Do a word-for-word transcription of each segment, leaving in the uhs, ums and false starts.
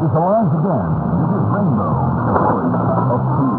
is alive again. This is Rainbow, the voice of truth.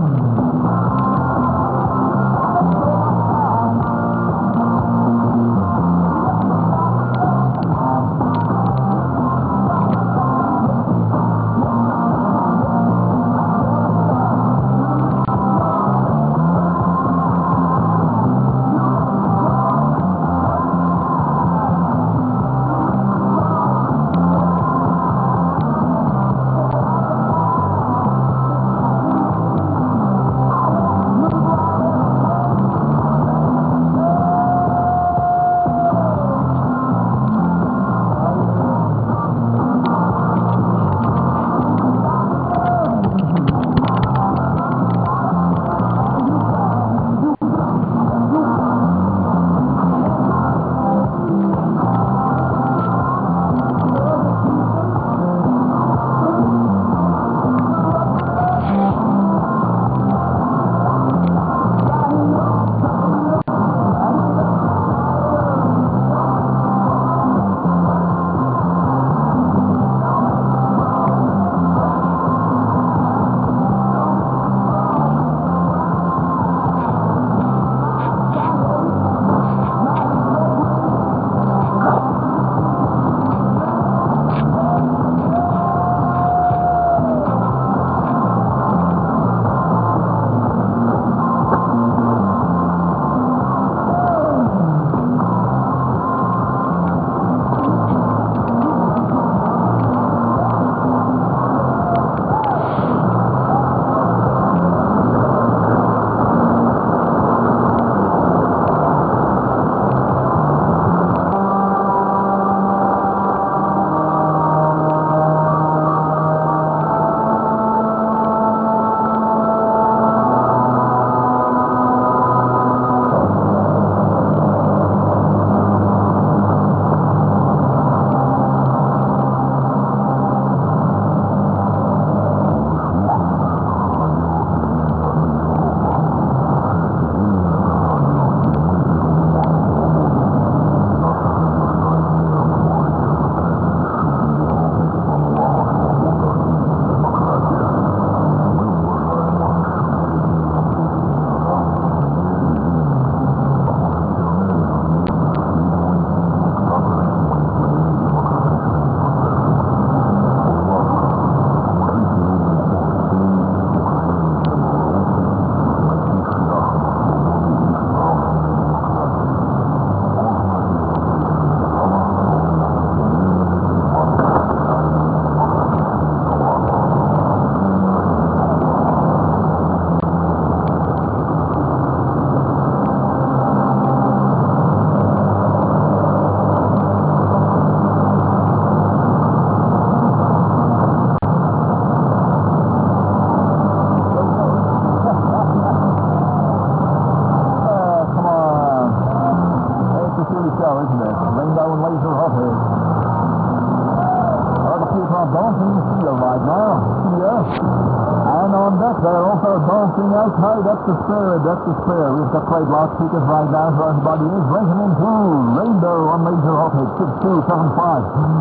That's the spirit, that's the spirit. We've got played loudspeakers right now so everybody is breaking into Rainbow on Major Hothead six two seven five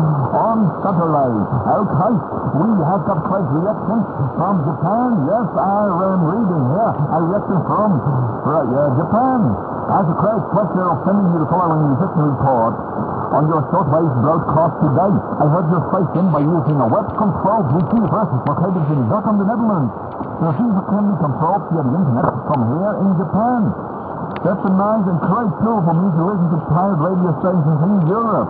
on Saturday. Okay, we have got Craig's reaction from Japan. Yes, I am reading here a reaction from right, uh, Japan. As a Craig's pleasure of sending you the following musician report on your shortwave broadcast today. I heard your station by using a web-controlled receiver located in Dokkum, the Netherlands. The receiver can be controlled via the internet from here in Japan. That's a nice and great tool for me to listen to pirate radio stations in Europe.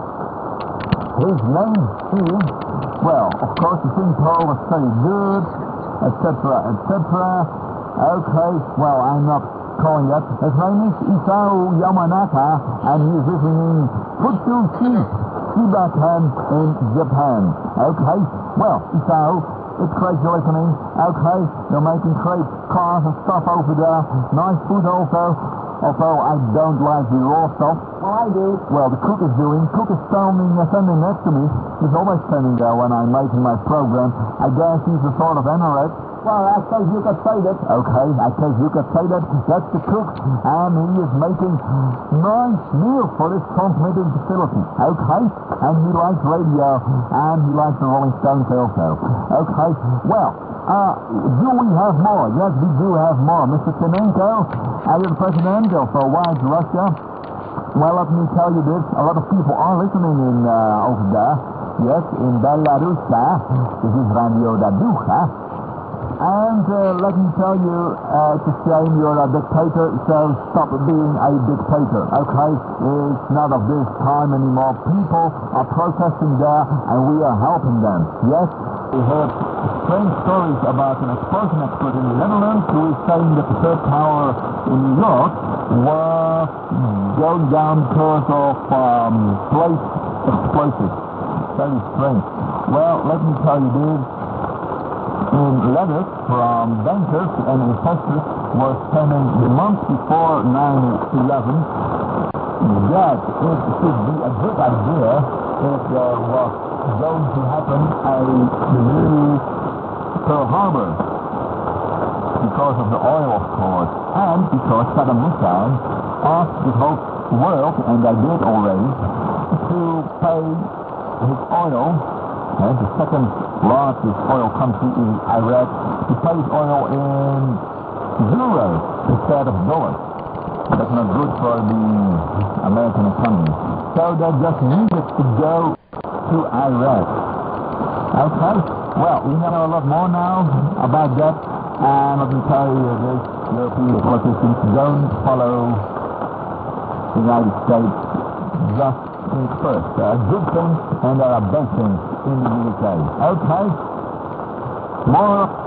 His name is, well, of course, the thing told is very good, et cetera, et cetera. Okay, well, I'm not calling that. His name is Isao Yamanaka, and he is living in Futsuchi, Shibakan in Japan. Okay, well, Isao, it's great you're listening. Okay, you're making great cars and stuff over there. Nice food also. Although I don't like the raw stuff. Well, I do. Well, the cook is doing. Cook is standing, uh, standing next to me. He's always standing there when I'm making my program. I guess he's a sort of anorex. Well, I suppose you could say that. Okay, I suppose you could say that. That's the cook, and he is making nice meal for this transmitting facility. Okay, and he likes radio, and he likes the Rolling Stones also. Okay, well, uh, do we have more? Yes, we do have more. Mister Tynenko, uh, you're the president of uh, White Russia. Well, let me tell you this. A lot of people are listening in uh, over there. Yes, in Belarus. This is Radio Daducha. And uh, let me tell you, uh, it's a shame you're a dictator, so stop being a dictator, okay? It's not of this time anymore. People are protesting there, and we are helping them. Yes, we heard strange stories about an explosion expert in the Netherlands who is saying that the third tower in New York were going down because of um, plate explosives. Very strange. Well, let me tell you this. In letters from bankers and investors were sending the month before nine eleven that it should be a good idea if there was going to happen a new Pearl Harbor because of the oil, of course, and because Saddam Hussein asked the whole world, and they did already, to pay his oil. Uh, the second largest oil country is Iraq. He pays oil in euros instead of dollars. That's not good for the American economy. So they just needed to go to Iraq. Okay, well, we know a lot more now about that. And let me tell you this, European politicians don't follow the United States just things first. There are good things and there are bad things in the U K. Okay. More.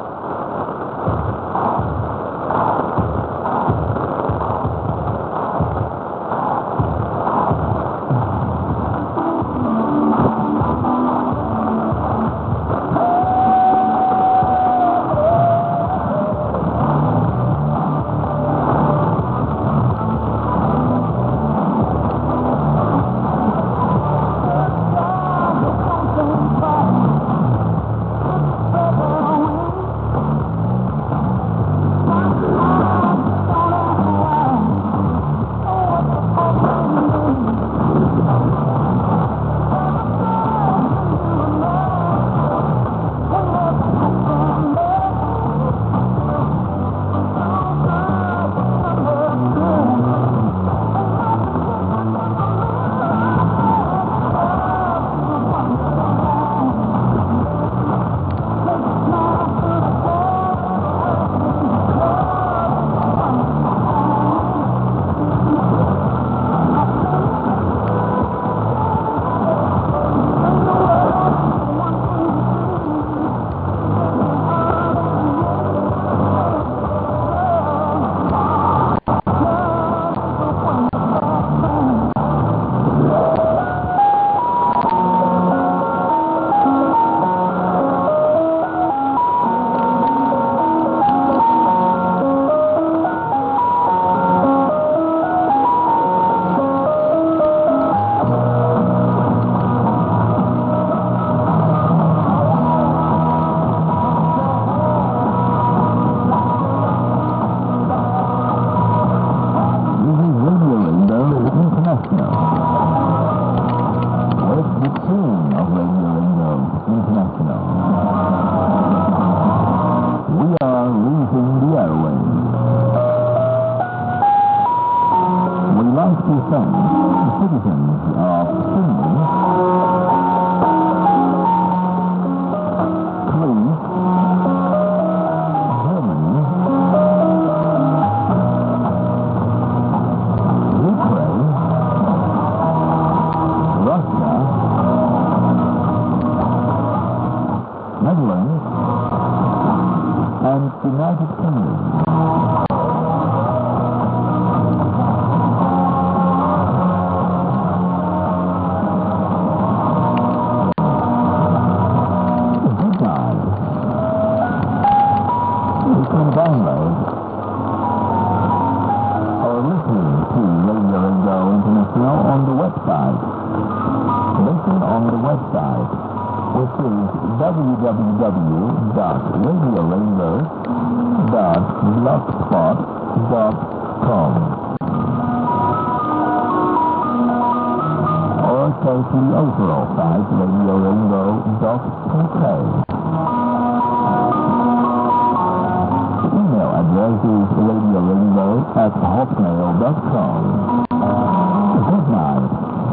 United Kingdom. Download or listen to Radio Ringo International on the website. Listen on the website which is w w w dot radio rainbow dot blogspot dot com. Or go to the overall site, radio rainbow dot k k. The email address is radio rainbow at hotmail dot com. Good night.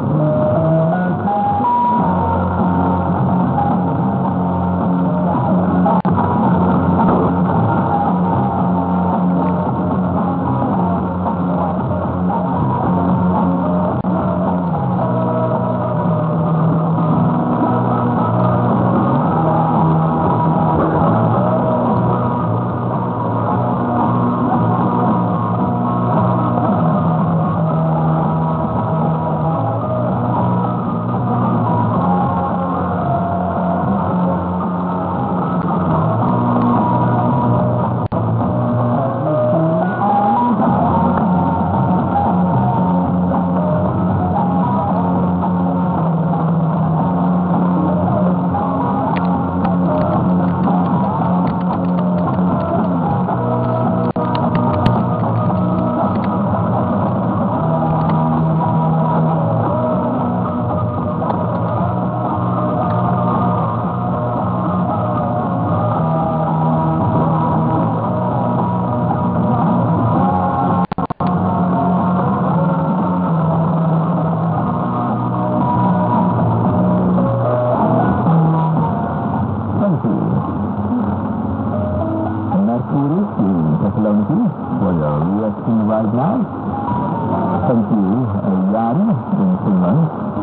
For your reaction right now. Thank you, Jan in Finland.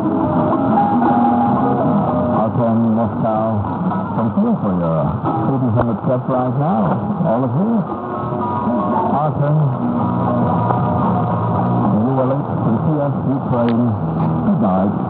Arton Moscow, thank you for your eighteen hundred steps right now. All of you. Arton, you were late to see us Ukraine. Good night.